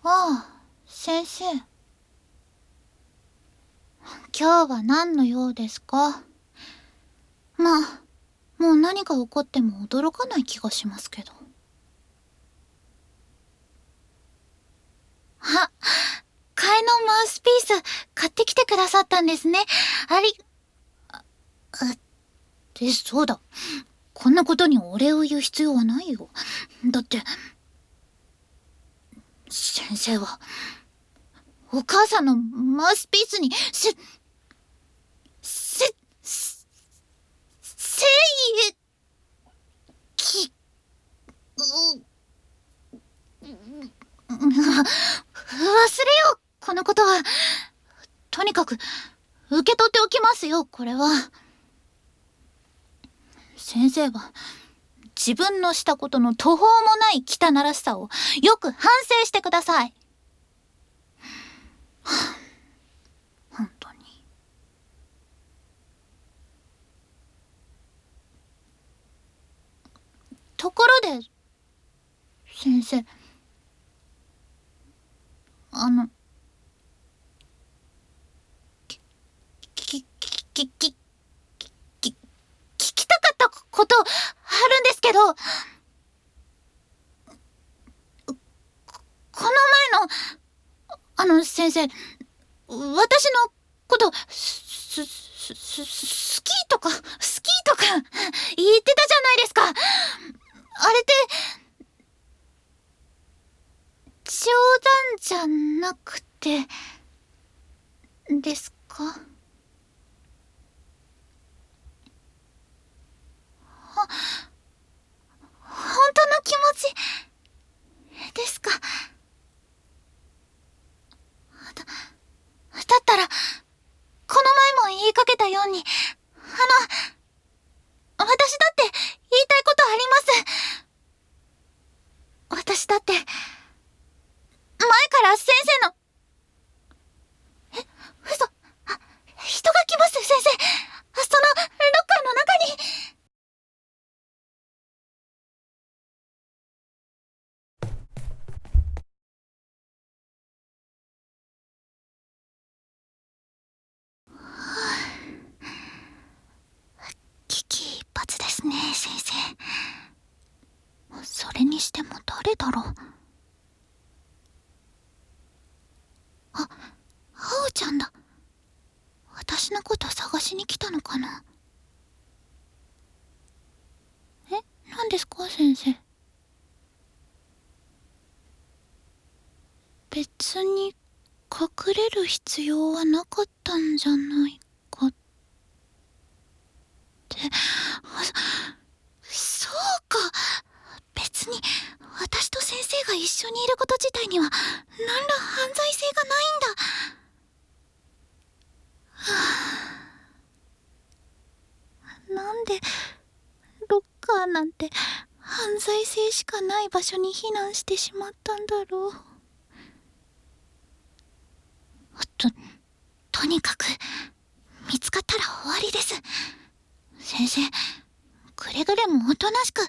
ああ、先生。今日は何の用ですか？まあ、もう何が起こっても驚かない気がしますけど。あ、替えのマウスピース買ってきてくださったんですね。あ、そうだ。こんなことにお礼を言う必要はないよ。だって、先生は、お母さんのマウスピースに、せい、き、忘れよう、このことは。とにかく、受け取っておきますよ、これは。先生は、自分のしたことの途方もない汚らしさをよく反省してください。本当に。ところで、先生、き、き、き、き、き、聞きたかったことあるんですけど、この前の、先生、私のこと、好きとか言ってたじゃないですか。あれって冗談じゃなくてですか？本当の気持ちですか？だったら、この前も言いかけたように、私だって言いたいことあります。私だって、前から先生の、嘘、人が来ます、先生。その、ロッカーの中に。危機一髪ですね、先生。それにしても誰だろう。あ、あおちゃんだ。私のこと探しに来たのかな。何ですか、先生。別に隠れる必要はなかったんじゃないかって。そうか。別に私と先生が一緒にいること自体には何ら犯罪性がないんだ。なんでロッカーなんて犯罪性しかない場所に避難してしまったんだろう。とにかく見つかったら終わりです。先生、くれぐれもおとなしく